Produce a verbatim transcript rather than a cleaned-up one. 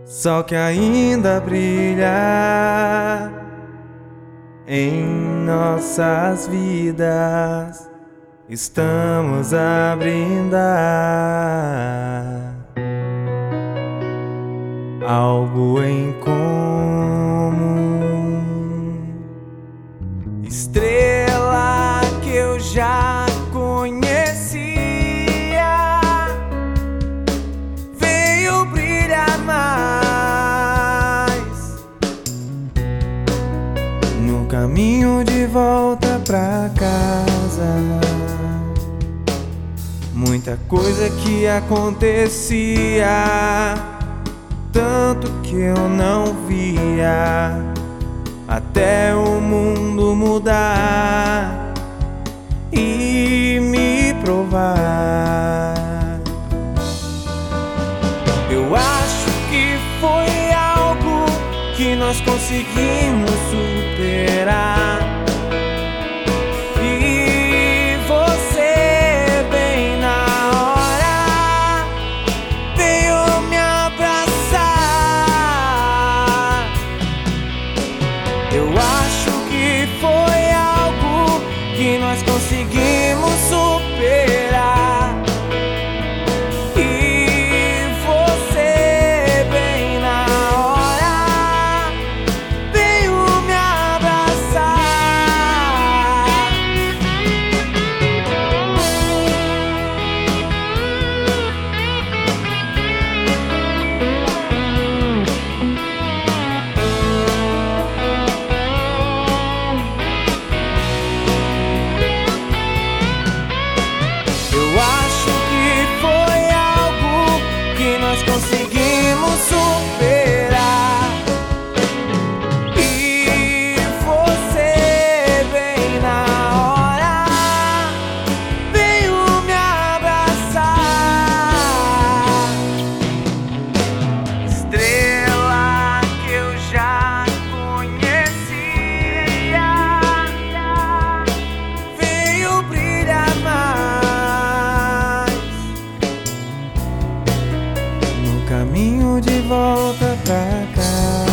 Sol que ainda brilha em nossas vidas, estamos a brindar algo em comum. Estrela que eu já conhecia veio brilhar mais no caminho de volta pra casa. Muita coisa que acontecia, tanto que eu não via, até o mundo mudar e me provar. Eu acho que foi algo que nós conseguimos superar. E você, bem na hora, veio me abraçar. Eu acho que foi algo que nós conseguimos superar. E você, bem na hora, veio me abraçar. Nós conseguimos superar. E você, bem na hora, veio me abraçar. Estrela que eu já conhecia veio brilhar mais no caminho de volta pra casa.